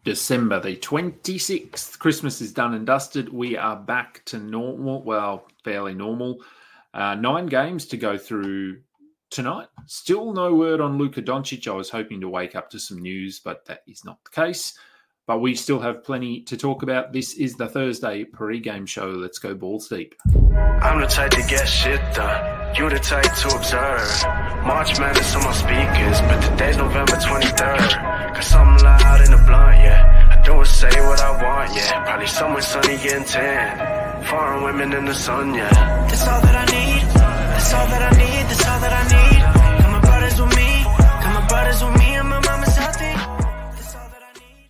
December the 26th. Christmas is done and dusted. We are back to normal. Well, fairly normal. 9 games to go through tonight. Still no word on Luka Doncic. I was hoping to wake up to some news, but that is not the case. But we still have plenty to talk about. This is the Thursday pre-game show. Let's go balls deep. I'm the type to get shit done. You the type to observe. March Madness on my speakers, but today's November 23rd. Cause I'm loud in the blunt, yeah. I do and say what I want, yeah. Probably somewhere sunny getting tan. Foreign women in the sun, yeah. That's all that I need. That's all that I need. That's all that I need. Come my brothers with me. Come my brothers with me and my mama's healthy. That's all that I need.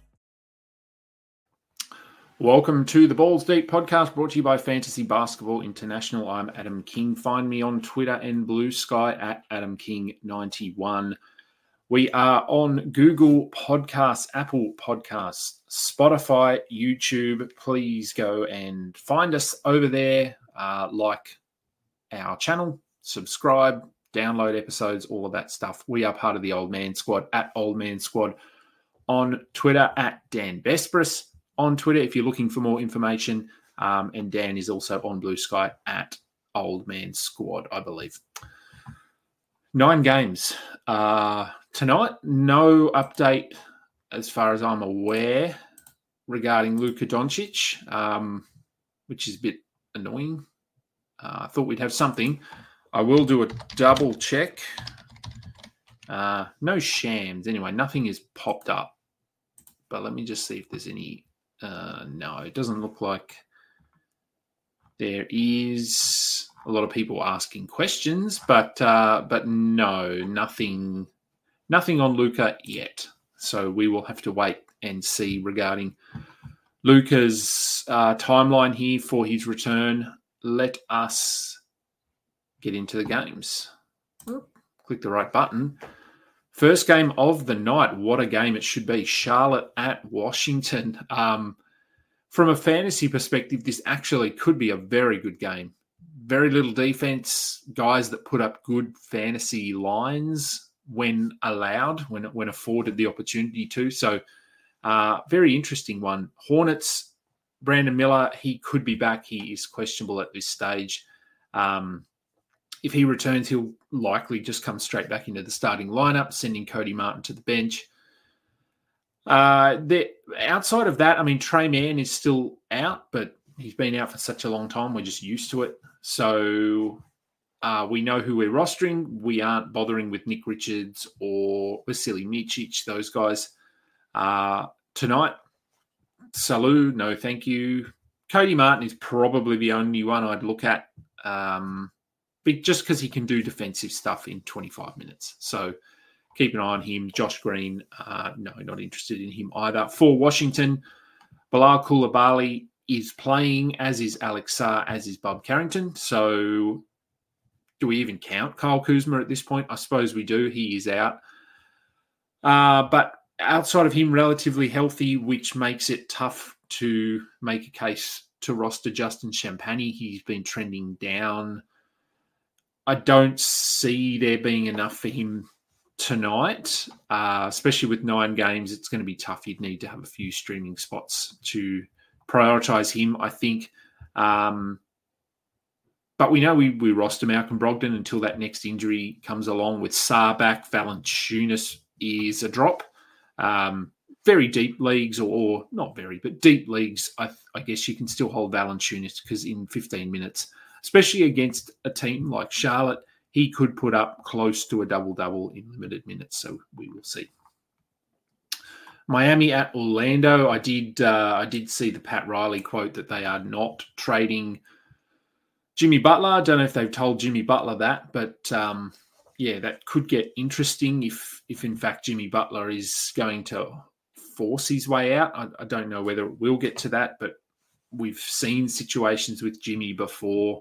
Welcome to the Balls Deep podcast, brought to you by Fantasy Basketball International. I'm Adam King. Find me on Twitter and Blue Sky at AdamKing91. We are on Google Podcasts, Apple Podcasts, Spotify, YouTube. Please go and find us over there. Like our channel, subscribe, download episodes, all of that stuff. We are part of the Old Man Squad at Old Man Squad on Twitter, at Dan Vespris on Twitter if you're looking for more information. And Dan is also on Blue Sky at Old Man Squad, I believe. 9 games. Tonight, no update as far as I'm aware regarding Luka Doncic, which is a bit annoying. I thought we'd have something. I will do a double check. No shams. Anyway, nothing has popped up. But let me just see if there's any. No, it doesn't look like there is a lot of people asking questions, but no, nothing on Luka yet. So we will have to wait and see regarding Luka's timeline here for his return. Let us get into the games. Click the right button. First game of the night. What a game it should be. Charlotte at Washington. From a fantasy perspective, this actually could be a very good game. Very little defense. Guys that put up good fantasy lines when allowed, when afforded the opportunity to. So, very interesting one. Hornets, Brandon Miller, he could be back. He is questionable at this stage. If he returns, he'll likely just come straight back into the starting lineup, sending Cody Martin to the bench. Outside of that, I mean, Trey Mann is still out, but he's been out for such a long time. We're just used to it. So we know who we're rostering. We aren't bothering with Nick Richards or Vasily Micic, those guys. Tonight, Salou, no thank you. Cody Martin is probably the only one I'd look at. But just because he can do defensive stuff in 25 minutes. So keep an eye on him. Josh Green, no, not interested in him either. For Washington, Bilal Coulibaly is playing, as is Alex Sarr, as is Bob Carrington. So do we even count Kyle Kuzma at this point? I suppose we do. He is out. But outside of him, relatively healthy, which makes it tough to make a case to roster Justin Champagnie. He's been trending down. I don't see there being enough for him tonight, especially with 9 games. It's going to be tough. You'd need to have a few streaming spots to prioritize him, I think. But we know we roster Malcolm Brogdon until that next injury comes along. With Sarr back, Valanciunas is a drop. Very deep leagues, or not very, but deep leagues, I guess you can still hold Valanciunas because in 15 minutes, especially against a team like Charlotte, he could put up close to a double-double in limited minutes. So we will see. Miami at Orlando. I did see the Pat Riley quote that they are not trading Jimmy Butler. I don't know if they've told Jimmy Butler that, but yeah, that could get interesting if in fact Jimmy Butler is going to force his way out. I don't know whether it will get to that, but we've seen situations with Jimmy before.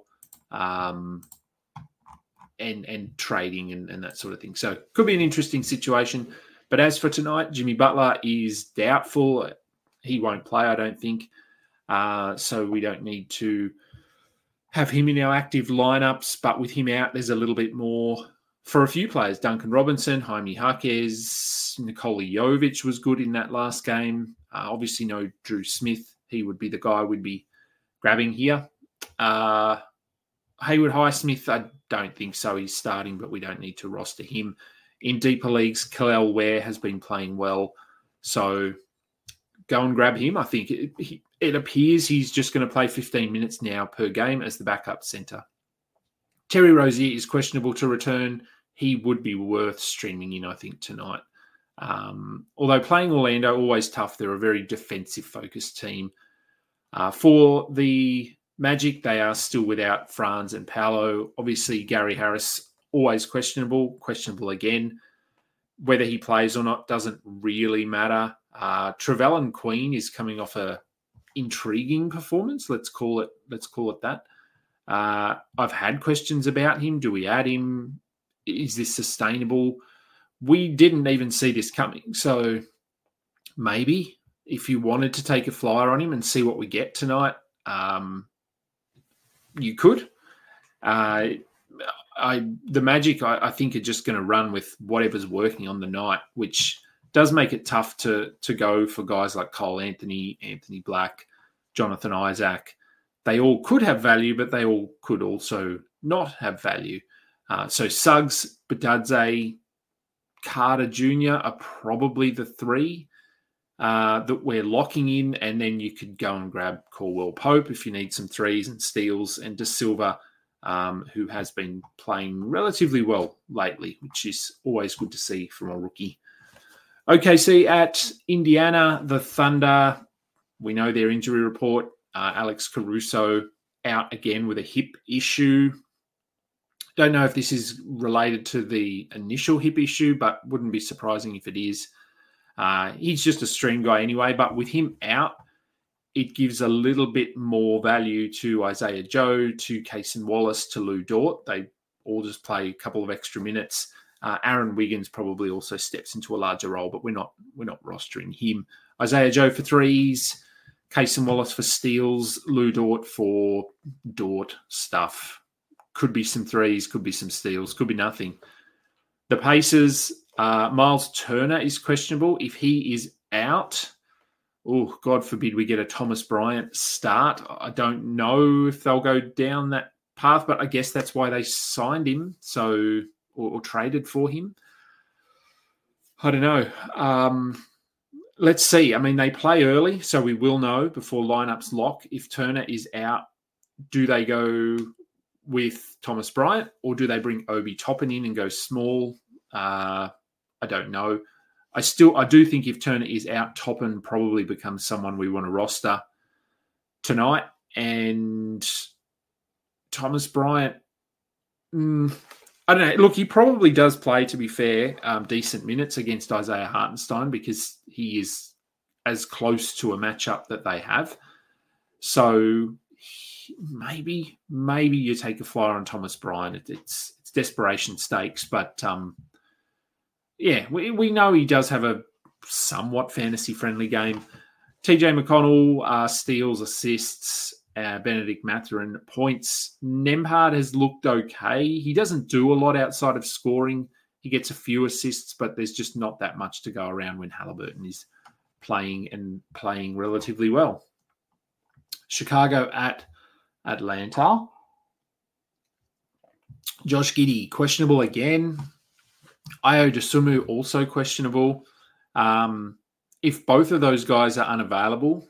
And trading and that sort of thing. So could be an interesting situation. But as for tonight, Jimmy Butler is doubtful. He won't play, I don't think. So we don't need to have him in our active lineups. But with him out, there's a little bit more for a few players. Duncan Robinson, Jaime Jaquez, Nikola Jovic was good in that last game. Obviously, no Drew Smith. He would be the guy we'd be grabbing here. Haywood Highsmith, I don't think so. He's starting, but we don't need to roster him. In deeper leagues, Kalel Ware has been playing well. So go and grab him. I think it appears he's just going to play 15 minutes now per game as the backup centre. Terry Rozier is questionable to return. He would be worth streaming in, I think, tonight. Although playing Orlando, always tough. They're a very defensive-focused team. For the Magic, they are still without Franz and Paolo. Obviously, Gary Harris, always questionable again. Whether he plays or not doesn't really matter. Trevelyan Queen is coming off a intriguing performance. Let's call it that. I've had questions about him. Do we add him? Is this sustainable? We didn't even see this coming. So maybe if you wanted to take a flyer on him and see what we get tonight, you could. The Magic, I think, are just going to run with whatever's working on the night, which does make it tough to go for guys like Cole Anthony, Anthony Black, Jonathan Isaac. They all could have value, but they all could also not have value. So Suggs, Badadze, Carter Jr. are probably the three that we're locking in, and then you could go and grab Caldwell Pope if you need some threes and steals, and De Silva, who has been playing relatively well lately, which is always good to see from a rookie. OKC at Indiana, the Thunder. We know their injury report. Alex Caruso out again with a hip issue. Don't know if this is related to the initial hip issue, but wouldn't be surprising if it is. He's just a stream guy anyway, but with him out, it gives a little bit more value to Isaiah Joe, to Cason Wallace, to Lou Dort. They all just play a couple of extra minutes. Aaron Wiggins probably also steps into a larger role, but we're not rostering him. Isaiah Joe for threes, Cason Wallace for steals, Lou Dort for Dort stuff. Could be some threes, could be some steals, could be nothing. The Pacers, Miles Turner is questionable. If he is out, oh, God forbid we get a Thomas Bryant start. I don't know if they'll go down that path, but I guess that's why they signed him, or traded for him. I don't know. Let's see. I mean, they play early, so we will know before lineups lock. If Turner is out, do they go with Thomas Bryant, or do they bring Obi Toppin in and go small? I don't know. I do think if Turner is out, Toppin probably becomes someone we want to roster tonight. And Thomas Bryant, I don't know. Look, he probably does play, to be fair, decent minutes against Isaiah Hartenstein because he is as close to a matchup that they have. So maybe you take a flyer on Thomas Bryant. It's desperation stakes, but yeah, we know he does have a somewhat fantasy-friendly game. TJ McConnell, steals, assists, Benedict Mathurin, points. Nembhard has looked okay. He doesn't do a lot outside of scoring. He gets a few assists, but there's just not that much to go around when Halliburton is playing relatively well. Chicago at Atlanta. Josh Giddey, questionable again. Ayo Dosunmu, also questionable. If both of those guys are unavailable,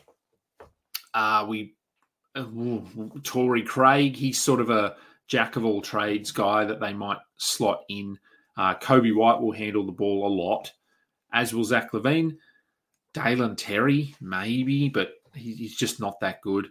Torrey Craig, he's sort of a jack of all trades guy that they might slot in. Kobe White will handle the ball a lot, as will Zach LaVine. Dalen Terry, maybe, but he's just not that good.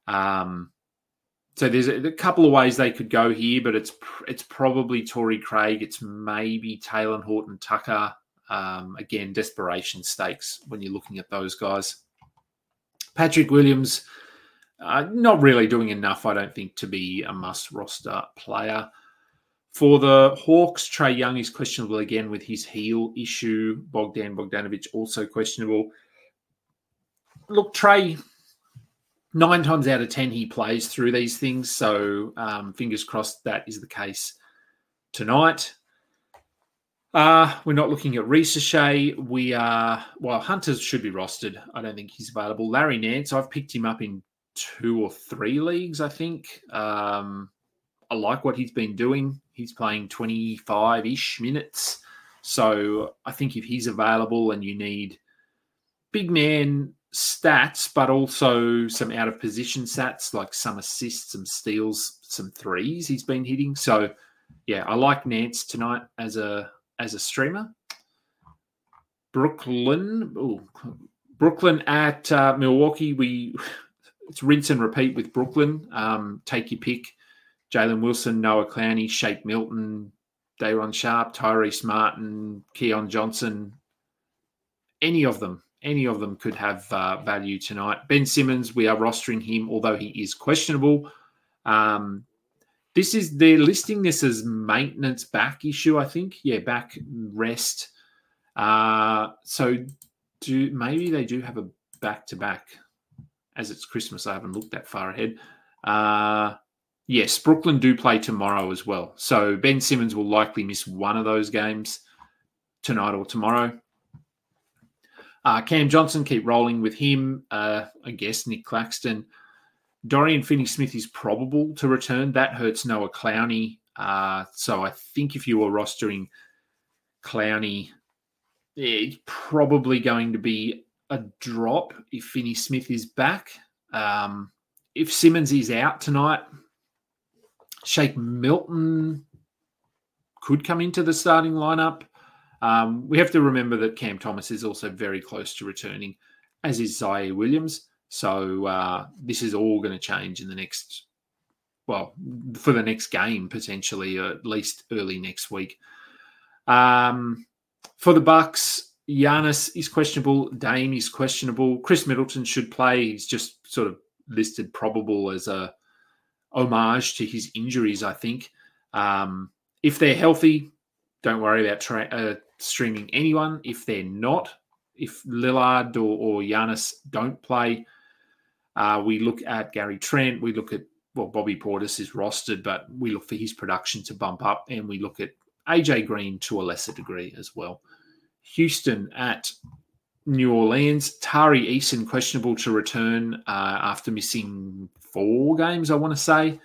So there's a couple of ways they could go here, but it's probably Torrey Craig. It's maybe Taylor Horton Tucker. Again, desperation stakes when you're looking at those guys. Patrick Williams, not really doing enough, I don't think, to be a must-roster player. For the Hawks, Trae Young is questionable again with his heel issue. Bogdan Bogdanovic also questionable. Look, Trae, 9 times out of 10, he plays through these things. So fingers crossed that is the case tonight. We're not looking at Riesachet. Hunters should be rostered. I don't think he's available. Larry Nance, I've picked him up in 2 or 3 leagues, I think. I like what he's been doing. He's playing 25-ish minutes. So I think if he's available and you need big man stats, but also some out-of-position stats, like some assists, some steals, some threes he's been hitting. So, yeah, I like Nance tonight as a streamer. Brooklyn at Milwaukee. It's rinse and repeat with Brooklyn. Take your pick. Jalen Wilson, Noah Clowney, Shake Milton, Day'Ron Sharpe, Tyrese Martin, Keon Johnson. Any of them could have value tonight. Ben Simmons, we are rostering him, although he is questionable. They're listing this as maintenance back issue, I think. Yeah, back rest. So maybe they do have a back-to-back. As it's Christmas, I haven't looked that far ahead. Yes, Brooklyn do play tomorrow as well. So Ben Simmons will likely miss one of those games tonight or tomorrow. Cam Johnson, keep rolling with him. I guess Nick Claxton. Dorian Finney-Smith is probable to return. That hurts Noah Clowney. So I think if you were rostering Clowney, it's probably going to be a drop if Finney-Smith is back. If Simmons is out tonight, Shake Milton could come into the starting lineup. We have to remember that Cam Thomas is also very close to returning, as is Zaire Williams. So this is all going to change in for the next game, potentially, or at least early next week. For the Bucks, Giannis is questionable. Dame is questionable. Chris Middleton should play. He's just sort of listed probable as a homage to his injuries, I think. If they're healthy, don't worry about streaming anyone. If they're not, if Lillard or Giannis don't play, we look at Gary Trent. We look at, Bobby Portis is rostered, but we look for his production to bump up, and we look at AJ Green to a lesser degree as well. Houston at New Orleans. Tari Eason questionable to return after missing 4 games, I want to say.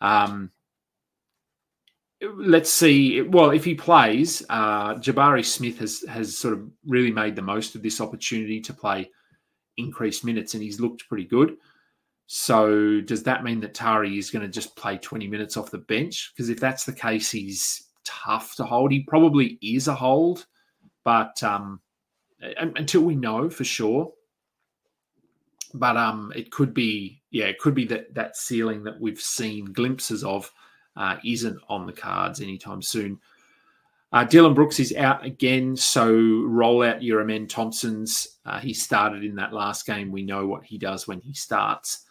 Let's see. Well, if he plays, Jabari Smith has sort of really made the most of this opportunity to play increased minutes, and he's looked pretty good. So does that mean that Tari is going to just play 20 minutes off the bench? Because if that's the case, he's tough to hold. He probably is a hold, but until we know for sure. But it could be that ceiling that we've seen glimpses of isn't on the cards anytime soon. Dylan Brooks is out again, so roll out your Amen Thompsons. He started in that last game. We know what he does when he starts.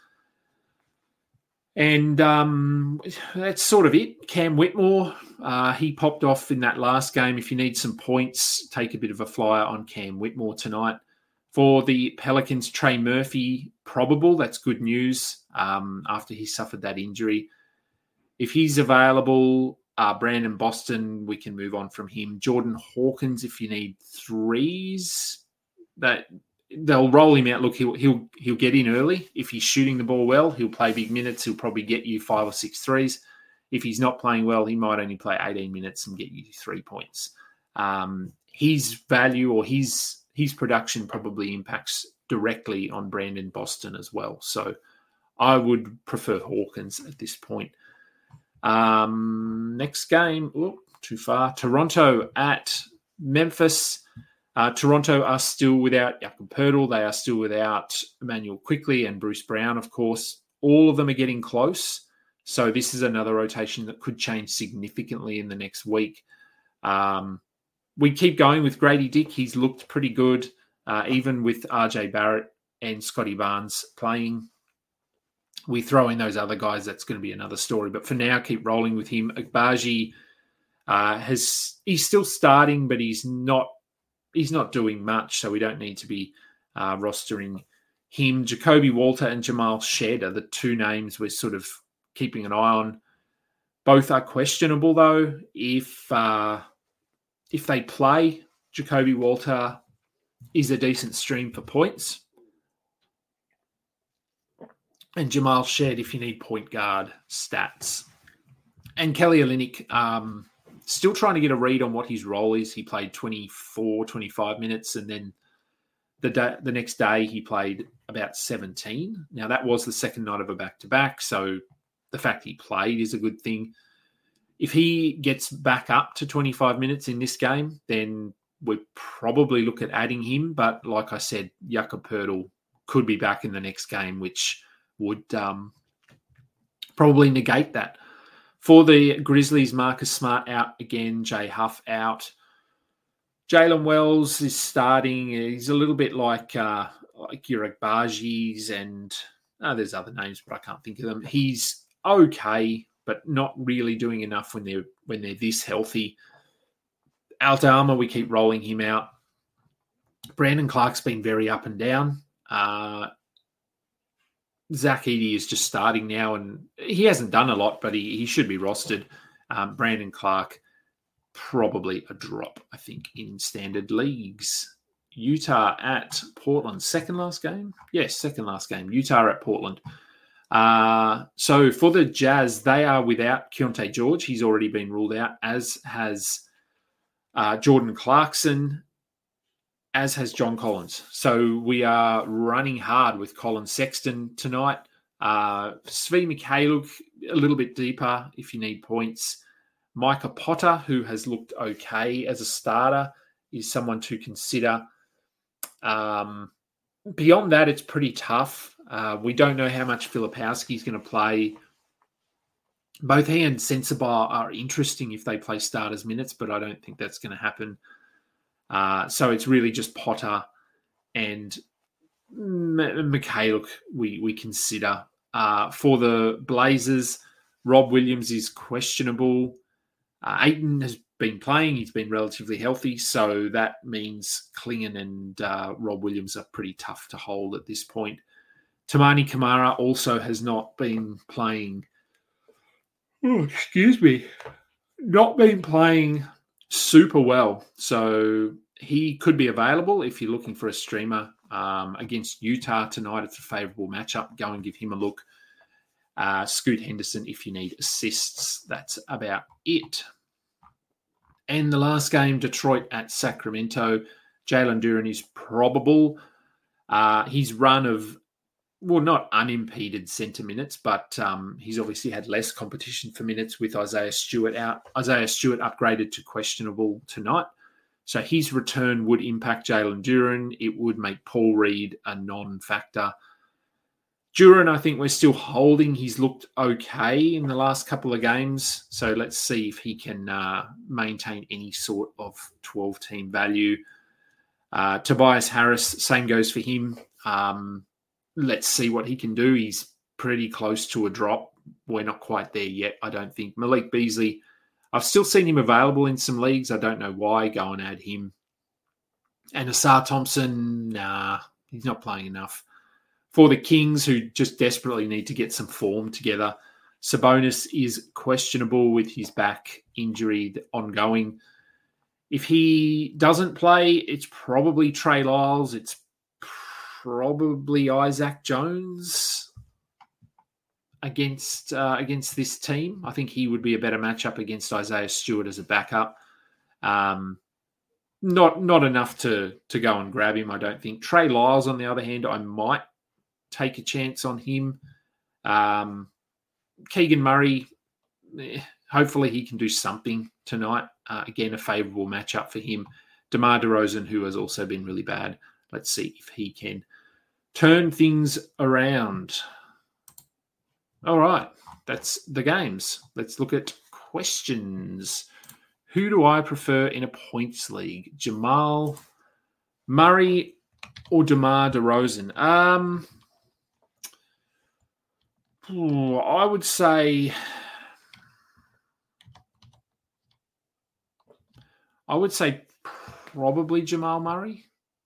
And that's sort of it. Cam Whitmore, he popped off in that last game. If you need some points, take a bit of a flyer on Cam Whitmore tonight. For the Pelicans, Trey Murphy, probable. That's good news after he suffered that injury. If he's available, Brandon Boston, we can move on from him. Jordan Hawkins, if you need threes, they'll roll him out. Look, he'll get in early. If he's shooting the ball well, he'll play big minutes. He'll probably get you 5 or 6 threes. If he's not playing well, he might only play 18 minutes and get you 3 points. His value or his production probably impacts directly on Brandon Boston as well. So I would prefer Hawkins at this point. Next game, too far. Toronto at Memphis. Toronto are still without Jakob Poeltl. They are still without Emmanuel Quickley and Bruce Brown, of course. All of them are getting close. So this is another rotation that could change significantly in the next week. We keep going with Grady Dick. He's looked pretty good, even with RJ Barrett and Scotty Barnes playing. We throw in those other guys, that's going to be another story. But for now, keep rolling with him. Agbaji he's still starting, but he's not doing much, so we don't need to be rostering him. Jacoby Walter and Jamal Shedd are the 2 names we're sort of keeping an eye on. Both are questionable, though. If if they play, Jacoby Walter is a decent stream for points. And Jamal Shed if you need point guard stats. And Kelly Olynyk, still trying to get a read on what his role is. He played 24, 25 minutes, and then the next day he played about 17. Now, that was the second night of a back-to-back, so the fact he played is a good thing. If he gets back up to 25 minutes in this game, then we'd probably look at adding him. But like I said, Jakob Poeltl could be back in the next game, which would probably negate that. For the Grizzlies, Marcus Smart out again, Jay Huff out. Jalen Wells is starting. He's a little bit like Yurek Bargis and there's other names, but I can't think of them. He's okay, but not really doing enough when they're this healthy. Aldama, we keep rolling him out. Brandon Clark's been very up and down. Zach Edey is just starting now, and he hasn't done a lot, but he should be rostered. Brandon Clark, probably a drop, I think, in standard leagues. Utah at Portland. Second last game? Yes, second last game. Utah at Portland. So for the Jazz, they are without Keontae George. He's already been ruled out, as has Jordan Clarkson, as has John Collins. So we are running hard with Colin Sexton tonight. Svi Mikhailuk, a little bit deeper if you need points. Micah Potter, who has looked okay as a starter, is someone to consider. Beyond that, it's pretty tough. We don't know how much Filipowski is going to play. Both he and Sensabaugh are interesting if they play starters minutes, but I don't think that's going to happen. So it's really just Potter and Mikhailuk we consider. For the Blazers, Rob Williams is questionable. Ayton has been playing. He's been relatively healthy. So that means Klingon and Rob Williams are pretty tough to hold at this point. Tamani Kamara also has not been playing. Not been playing super well. So he could be available if you're looking for a streamer against Utah tonight. It's a favorable matchup. Go and give him a look. Scoot Henderson if you need assists. That's about it. And the last game, Detroit at Sacramento. Jalen Duren is probable. His run of, well, not unimpeded centre minutes, but he's obviously had less competition for minutes with Isaiah Stewart out. Isaiah Stewart upgraded to questionable tonight. So his return would impact Jalen Duren. It would make Paul Reed a non-factor. Duren, I think we're still holding. He's looked okay in the last couple of games. So let's see if he can maintain any sort of 12-team value. Tobias Harris, same goes for him. Let's see what he can do. He's pretty close to a drop. We're not quite there yet, I don't think. Malik Beasley, I've still seen him available in some leagues. I don't know why. Go and add him. And Asar Thompson, he's not playing enough. For the Kings, who just desperately need to get some form together, Sabonis is questionable with his back injury ongoing. If he doesn't play, it's probably Trey Lyles. It's probably Isaac Jones against this team. I think he would be a better matchup against Isaiah Stewart as a backup. Not enough to go and grab him, I don't think. Trey Lyles, on the other hand, I might take a chance on him. Keegan Murray, hopefully he can do something tonight. Again, a favourable matchup for him. DeMar DeRozan, who has also been really bad. Let's see if he can turn things around. All right, that's the games. Let's look at questions. Who do I prefer in a points league? Jamal Murray or DeMar DeRozan? I would say probably Jamal Murray.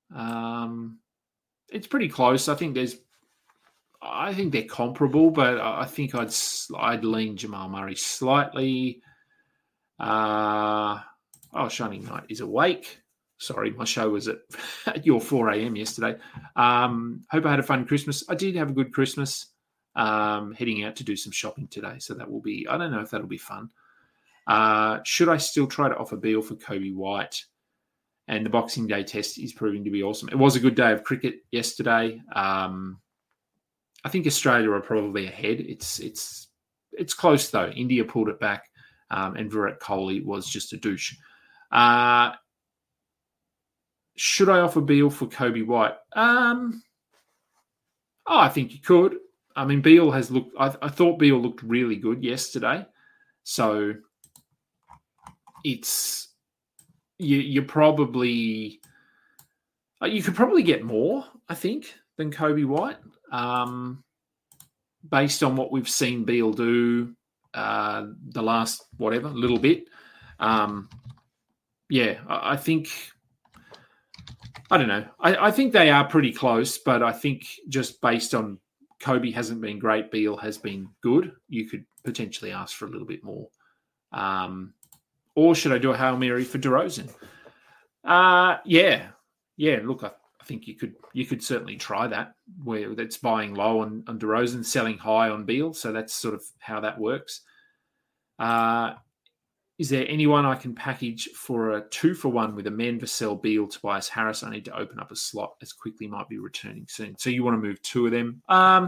It's pretty close. I think they're comparable, but I think I'd lean Jamal Murray slightly. Shining Knight is awake. Sorry, my show was at your 4 a.m. yesterday. Hope I had a fun Christmas. I did have a good Christmas. Heading out to do some shopping today. So that will be, I don't know if that'll be fun. Should I still try to offer Beale for Kobe White? And the Boxing Day test is proving to be awesome. It was a good day of cricket yesterday. I think Australia are probably ahead. It's close though. India pulled it back, and Virat Kohli was just a douche. Should I offer Beale for Kobe White? I think you could. I mean, Beale has looked. I thought Beale looked really good yesterday, so it's you probably you could probably get more, I think, than Kobe White, based on what we've seen Beale do the last little bit. I think. I don't know. I think they are pretty close, but I think just based on Kobe hasn't been great, Beale has been good, you could potentially ask for a little bit more. Or should I do a Hail Mary for DeRozan? Look, I think you could certainly try that, where that's buying low on DeRozan, selling high on Beale. So that's sort of how that works. Is there anyone I can package for a 2-for-1 with Amen, Vassell, Beale, Tobias Harris? I need to open up a slot as quickly might be returning soon. So you want to move 2 of them.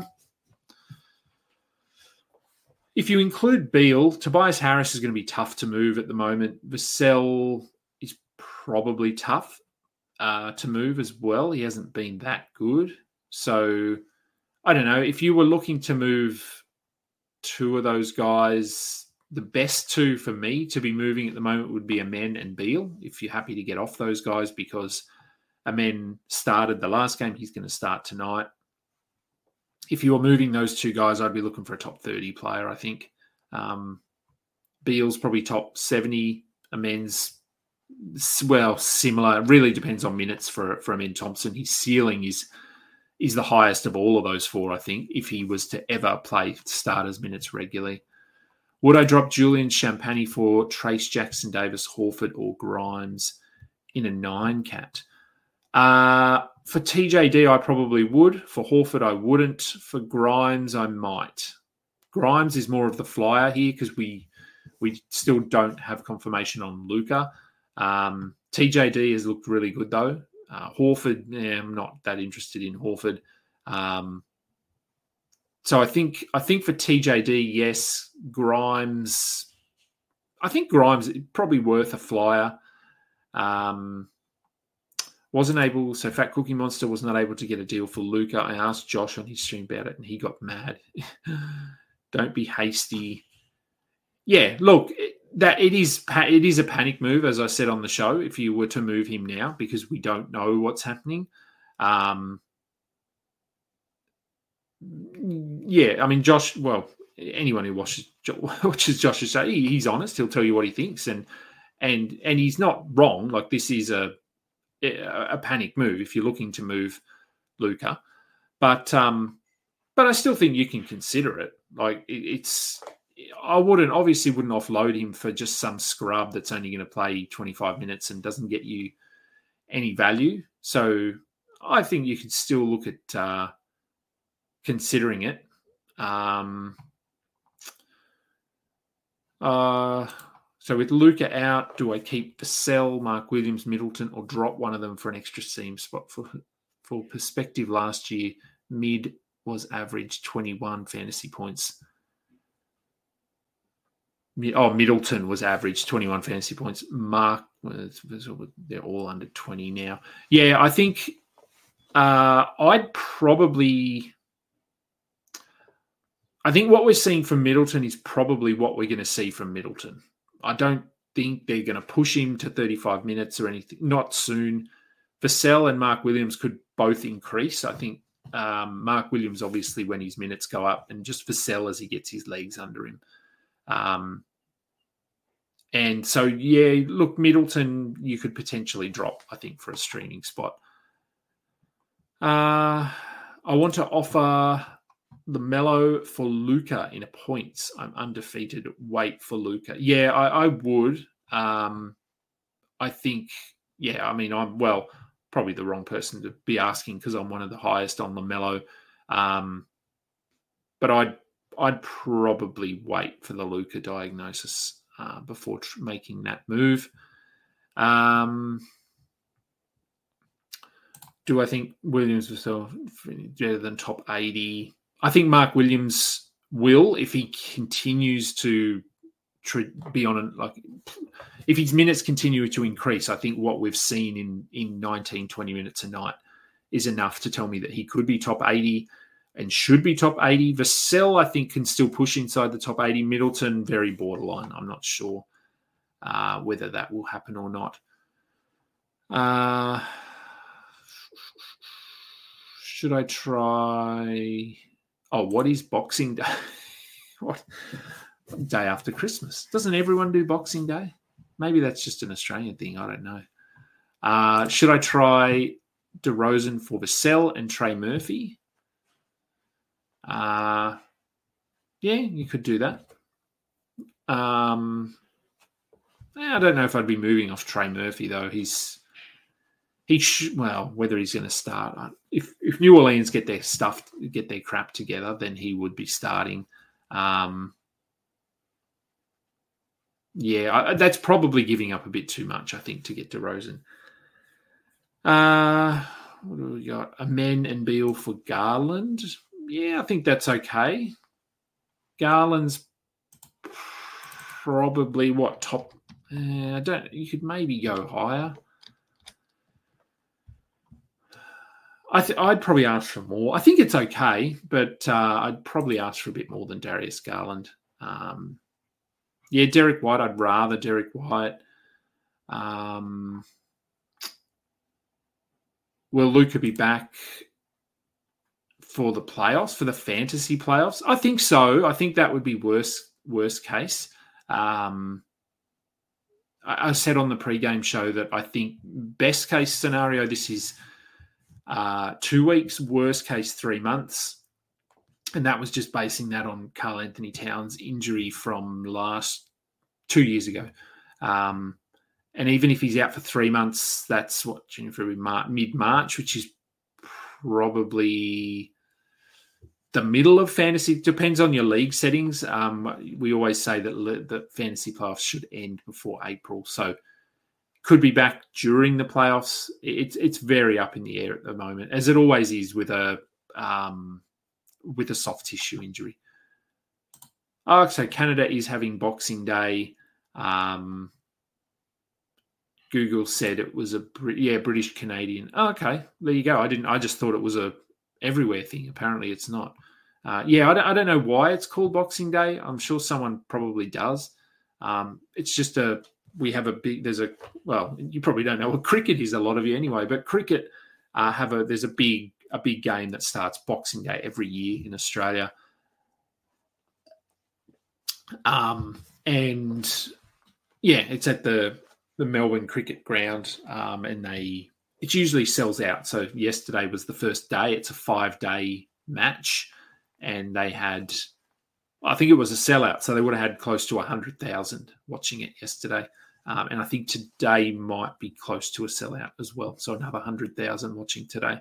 If you include Beale, Tobias Harris is going to be tough to move at the moment. Vassell is probably tough to move as well. He hasn't been that good. So I don't know. If you were looking to move 2 of those guys, the best 2 for me to be moving at the moment would be Amen and Beale, if you're happy to get off those guys, because Amen started the last game. He's going to start tonight. If you were moving those 2 guys, I'd be looking for a top 30 player, I think. Beale's probably top 70. Amen's, similar. It really depends on minutes for Amen Thompson. His ceiling is the highest of all of those 4, I think, if he was to ever play starters minutes regularly. Would I drop Julian Champagny for Trace Jackson Davis, Horford, or Grimes in a 9-cat? For TJD, I probably would. For Horford, I wouldn't. For Grimes, I might. Grimes is more of the flyer here because we still don't have confirmation on Luka. TJD has looked really good, though. Horford, I'm not that interested in Horford. So I think for TJD, yes. Grimes, I think Grimes is probably worth a flyer. So Fat Cookie Monster was not able to get a deal for Luka. I asked Josh on his stream about it, and he got mad. Don't be hasty. Yeah, look, it is a panic move, as I said on the show, if you were to move him now, because we don't know what's happening. I mean, Josh, anyone who watches Josh's show, he's honest. He'll tell you what he thinks, and he's not wrong. Like, this is a panic move if you're looking to move Luka. But I still think you can consider it. Like, I wouldn't offload him for just some scrub that's only going to play 25 minutes and doesn't get you any value. So I think you could still look at considering it. So with Luka out, do I keep Vassell, Mark Williams, Middleton, or drop one of them for an extra seam spot? For perspective, last year, mid was average 21 fantasy points. Middleton was average 21 fantasy points. Mark, they're all under 20 now. Yeah, I think I think what we're seeing from Middleton is probably what we're going to see from Middleton. I don't think they're going to push him to 35 minutes or anything. Not soon. Vassell and Mark Williams could both increase. I think Mark Williams, obviously, when his minutes go up, and just Vassell as he gets his legs under him. And so, yeah, look, Middleton, you could potentially drop, I think, for a streaming spot. I want to offer the Mello for Luka in a points. I'm undefeated. Wait for Luka. Yeah, I would. I think, I'm probably the wrong person to be asking because I'm one of the highest on LaMelo. But I'd probably wait for the Luka diagnosis before making that move. Do I think Williams was better than top 80? I think Mark Williams will if he continues to be on if his minutes continue to increase. I think what we've seen in 19, 20 minutes a night is enough to tell me that he could be top 80 and should be top 80. Vassell, I think, can still push inside the top 80. Middleton, very borderline. I'm not sure whether that will happen or not. Should I try... what is Boxing Day? What? Day after Christmas. Doesn't everyone do Boxing Day? Maybe that's just an Australian thing. I don't know. Should I try DeRozan for Vassell and Trey Murphy? Yeah, you could do that. I don't know if I'd be moving off Trey Murphy though. Whether he's going to start. If New Orleans get their crap together, then he would be starting. That's probably giving up a bit too much, I think, to get DeRozan. What do we got? Amen and Beal for Garland. Yeah, I think that's okay. Garland's probably top. You could maybe go higher. I'd probably ask for more. I think it's okay, but I'd probably ask for a bit more than Darius Garland. Derek White. I'd rather Derek White. Will Luka be back for the playoffs, for the fantasy playoffs? I think so. I think that would be worst case. I said on the pregame show that I think best case scenario, this is 2 weeks, worst case 3 months. And that was just basing that on Karl Anthony Towns' injury from 2 years ago. And even if he's out for 3 months, that's June, February, mid-March, which is probably the middle of fantasy. Depends on your league settings. We always say that fantasy playoffs should end before April. So could be back during the playoffs. It's very up in the air at the moment, as it always is with a soft tissue injury. So Canada is having Boxing Day. Google said it was British Canadian. Oh, okay, there you go. I just thought it was a everywhere thing. Apparently, it's not. I don't know why it's called Boxing Day. I'm sure someone probably does. It's just you probably don't know what cricket is, a lot of you anyway. But cricket there's a big game that starts Boxing Day every year in Australia. It's at the Melbourne Cricket Ground, and it usually sells out. So yesterday was the first day. It's a 5-day match, and they had, I think it was a sellout. So they would have had close to 100,000 watching it yesterday. And I think today might be close to a sellout as well. So another 100,000 watching today.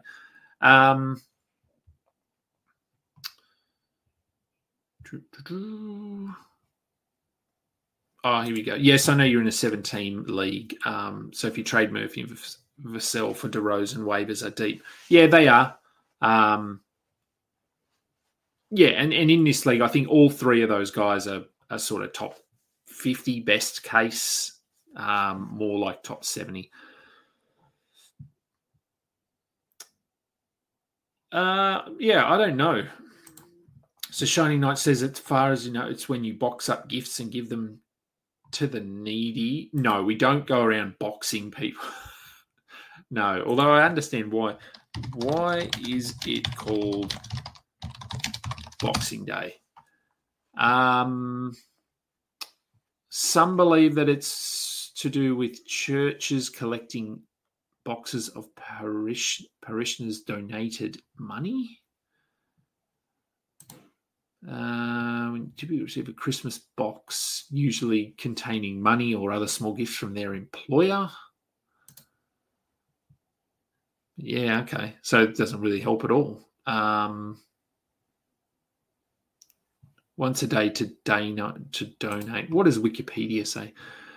Here we go. Yes, I know you're in a 7-team league. So if you trade Murphy and Vassell for DeRozan, waivers are deep. Yeah, they are. And in this league, I think all three of those guys are sort of top 50 best case, more like top 70. I don't know. So Shining Knight says, as far as you know, it's when you box up gifts and give them to the needy. No, we don't go around boxing people. No, although I understand why. Why is it called Boxing Day? Some believe that it's to do with churches collecting boxes of parishioners' donated money. When typically receive a Christmas box, usually containing money or other small gifts from their employer. Yeah, okay. So it doesn't really help at all. Once a day to donate. What does Wikipedia say?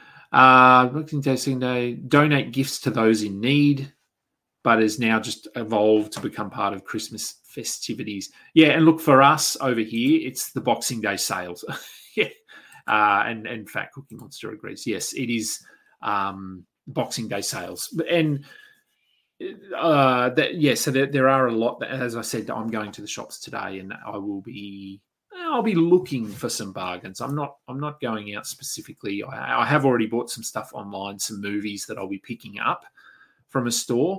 Donate gifts to those in need, but is now just evolved to become part of Christmas festivities. Yeah, and look, for us over here, it's the Boxing Day sales. Yeah, and Fat Cookie Monster agrees. Yes, it is Boxing Day sales, and so there are a lot. As I said, I'm going to the shops today, and I'll be looking for some bargains. I'm not going out specifically. I have already bought some stuff online, some movies that I'll be picking up from a store.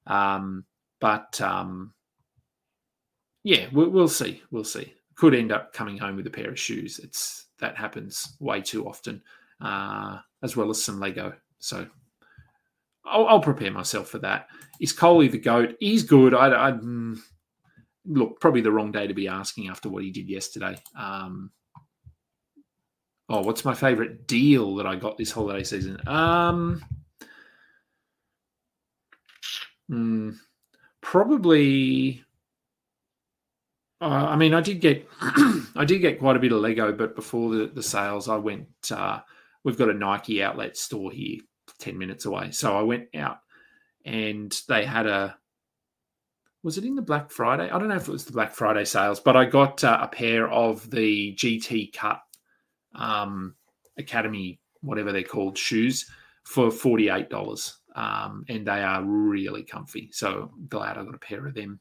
We'll see. We'll see. Could end up coming home with a pair of shoes. That happens way too often, as well as some Lego. So I'll prepare myself for that. Is Coley the GOAT? He's good. Look, probably the wrong day to be asking after what he did yesterday. What's my favourite deal that I got this holiday season? Probably. I did get quite a bit of Lego, but before the sales, I went. We've got a Nike outlet store here, 10 minutes away. So I went out, and they had was it in the Black Friday? I don't know if it was the Black Friday sales, but I got a pair of the GT Cut Academy, whatever they're called, shoes for $48. And they are really comfy. So glad I got a pair of them.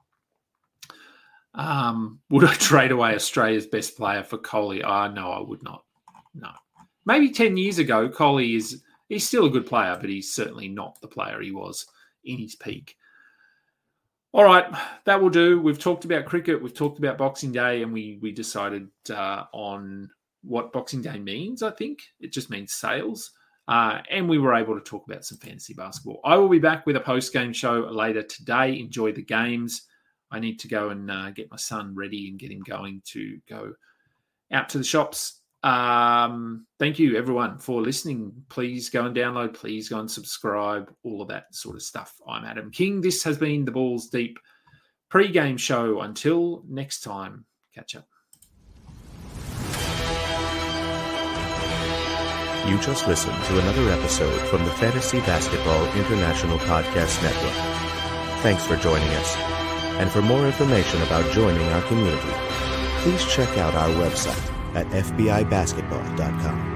Would I trade away Australia's best player for Coley? No, I would not. No. Maybe 10 years ago, Coley he's still a good player, but he's certainly not the player he was in his peak. All right, that will do. We've talked about cricket. We've talked about Boxing Day, and we decided on what Boxing Day means, I think. It just means sales. And we were able to talk about some fantasy basketball. I will be back with a post-game show later today. Enjoy the games. I need to go and get my son ready and get him going to go out to the shops. Thank you, everyone, for listening. Please go and download. Please go and subscribe. All of that sort of stuff. I'm Adam King. This has been the Balls Deep pre-game show. Until next time, catch up. You just listened to another episode from the Fantasy Basketball International Podcast Network. Thanks for joining us. And for more information about joining our community, please check out our website at fbibasketball.com.